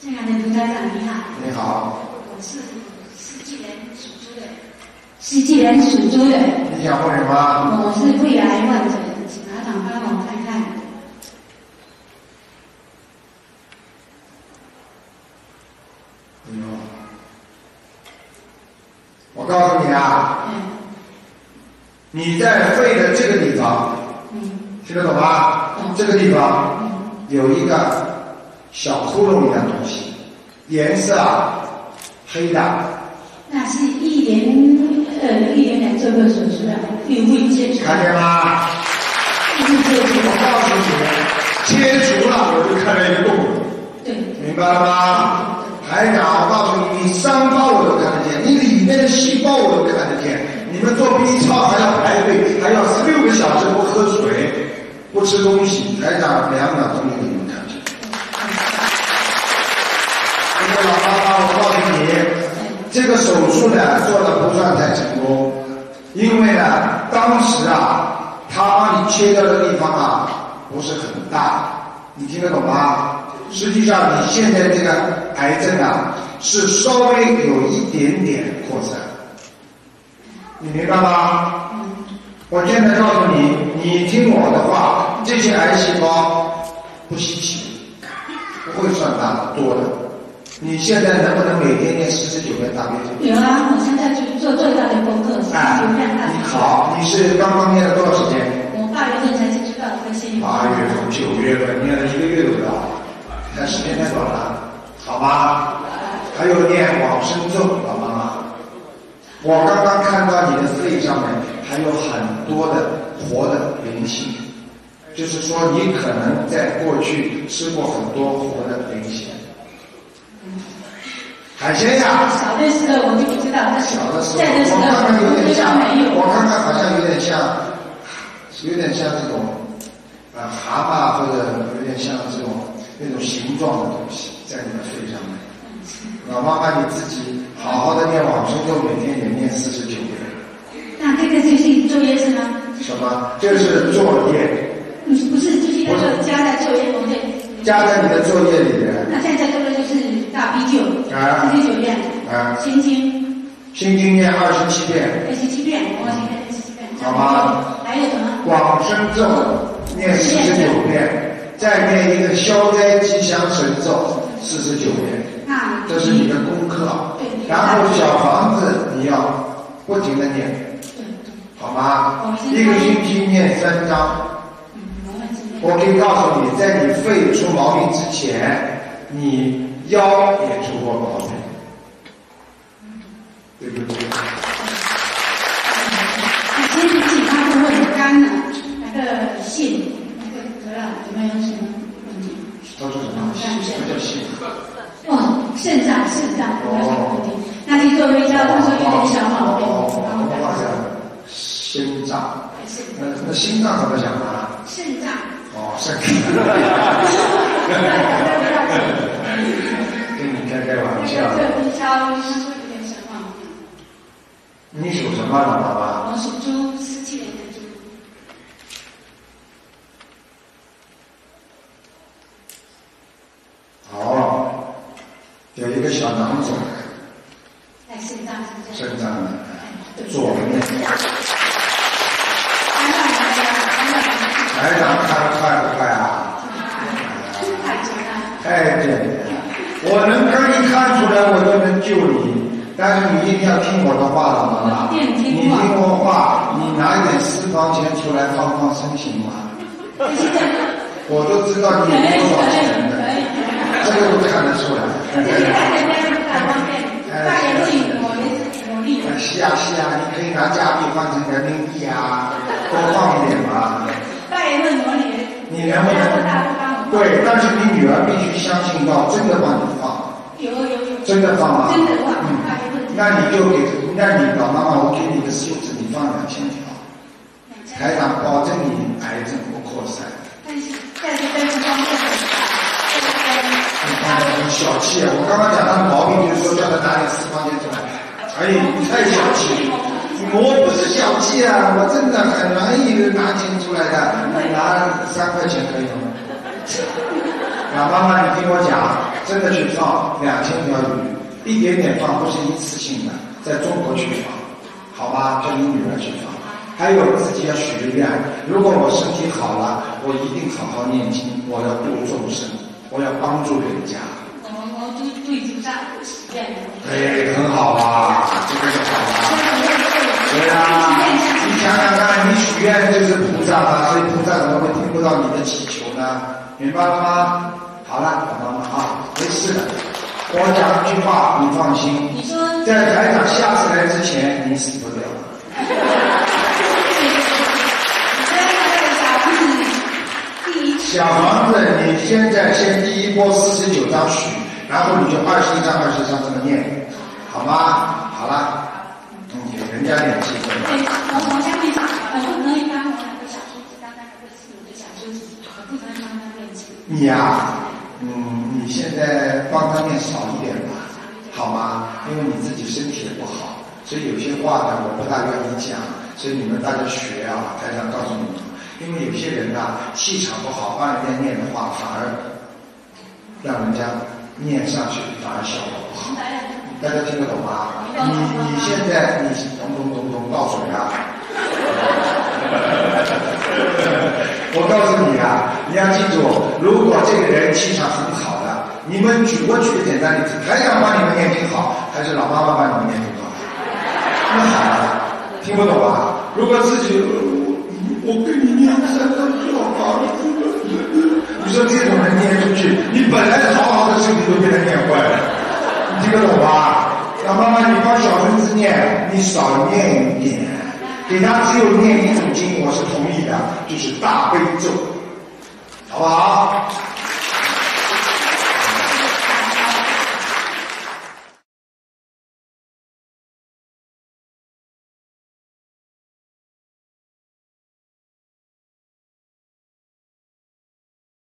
亲爱的卢台长，你好。 你好。 我是世纪人属猪的。世纪人属猪的。 你想问什么？ 我是胃癌患者，请台长帮我看看。 我告诉你啊，你在肺的这个地方，听得懂吗？这个地方有一个小窟窿一样东西，颜色黑的。 那是1年做过手术的，有胃切除。 看见吗？我告诉你，切除了我就看到一个洞。 对。 明白了吗？台长，我告诉你，你伤疤我都看得见，你里面的细胞我都看得见。你们做 B 超还要排队，还要16个小时不喝水，不吃东西，台长2秒钟就给你们看见。这个老妈妈，我告诉你，这个手术呢做的不算太成功，因为呢当时他帮你切掉的地方不是很大，你听得懂吗？实际上你现在这个癌症是稍微有一点点扩散，你明白吗？我现在告诉你，你听我的话，这些癌细胞不稀奇，不会算大多的。你现在能不能每天念49遍大悲咒？ 有啊，我现在去做最大的功课，49遍大悲咒。 好，你是刚刚念了多少时间？ 我8月份才知道这个心理。 8月份、9月份念了1个月都不到，但时间太短了，好吧？还有念往生咒，老妈妈。我刚刚看到你的肺上面还有很多的活的灵性，就是说你可能在过去吃过很多活的灵性。海鲜呀， 小的时候我就不知道， 小的时候在的时候我看看有点像， 没有。 我看看好像有点像这种蛤蟆，或者有点像这种那种形状的东西在你的肺上面。老妈妈你自己好好的念往生咒，每天也念49遍。 那这个就是作业是吗？ 什么？这是作业。 不是，就是那个加在作业中对。 加在你的作业里面。 那现在做的就是大悲咒，49遍。心经念27遍。 27遍，我现在27遍。 好吗？ 还有什么？ 往生咒念49遍，再念一个消灾吉祥神咒49遍。这是你的功课。然后小房子你要不停的念，好吗？一个星期念3章。我可以告诉你，在你肺出毛病之前，你腰也出过毛病，对不对？ 以前是其他部位肝那个肾那个得了，有没有什么问题？ 都是什么？什么叫肾？ 肾脏有什么问题？那去做微胶，他说有点小毛病。 我讲心脏，那心脏怎么讲啊？ 肾脏。 肾脏。跟你开玩笑。 这个微胶，他说有点小毛病。 你属什么老妈妈？ 我属猪，47年的猪。 有一个小囊肿。 在肾脏是不是？ 肾脏左面。台长看快不快啊？太简单，我能可以看出来，我就能救你。但是你一定要听我的话，老妈妈。你听我话，你拿一点私房钱出来放放生行吗？我都知道你有多少钱的，这个都看得出来。是啊，你可以拿加币换成人民币多放一点嘛。你能不能？对，但是你女儿必须相信到真的帮你放。 有。 真的放吗？ 真的放。 那你老妈妈，我给你一个数字，你放2000条。台长保证你癌症不扩散。 但是方面你看很小气啊！我刚刚讲他的毛病就是说叫他拿点私房钱出来。哎，你太小气！我不是小气啊，我真的很容易拿钱出来的，拿3块钱可以吗？老妈妈，你听我讲， 真的去放2000条鱼，一点点放，不是一次性的，在中国去放，好吗？叫你女儿去放。还有自己要许个愿，如果我身体好了，我一定好好念经，我要度众生，我要帮助人家。 我都已经在许愿了。 哎，很好啊，这个是好啊。对啊，你想想看，你许愿就是菩萨嘛，所以菩萨怎么会听不到你的祈求呢？明白了吗？好了，宝宝们啊，没事的。我讲一句话，你放心。 你说， 在台长下次来之前，你死不了。小房子，你现在先第一波49张许，然后你就21张20张这么念，好吗？好了，给人家点气氛。 对，我下面我能一般我2个小时，大概会4、5个小时，我不能帮他念经。 你呀，你现在帮他念少一点吧，好吗？因为你自己身体也不好，所以有些话呢，我不大愿意讲，所以你们大家学啊，台长告诉你们。因为有些人呐，气场不好，帮人家念的话，反而让人家念上去，反而效果不好。大家听得懂吗？你现在懂，倒水啊！我告诉你啊，你要记住，如果这个人气场很好的，你们举个简单例子，台长帮你们念经好，还是老妈妈帮你们念经好？那好了，听不懂啊？如果自己我跟你念3张小房子，你说这种人念出去，你本来好好的身体都被他念坏了，你听得懂吧？老妈妈，你帮小孙子念，你少念一点，给他只有念一种经，我是同意的，就是大悲咒，好不好？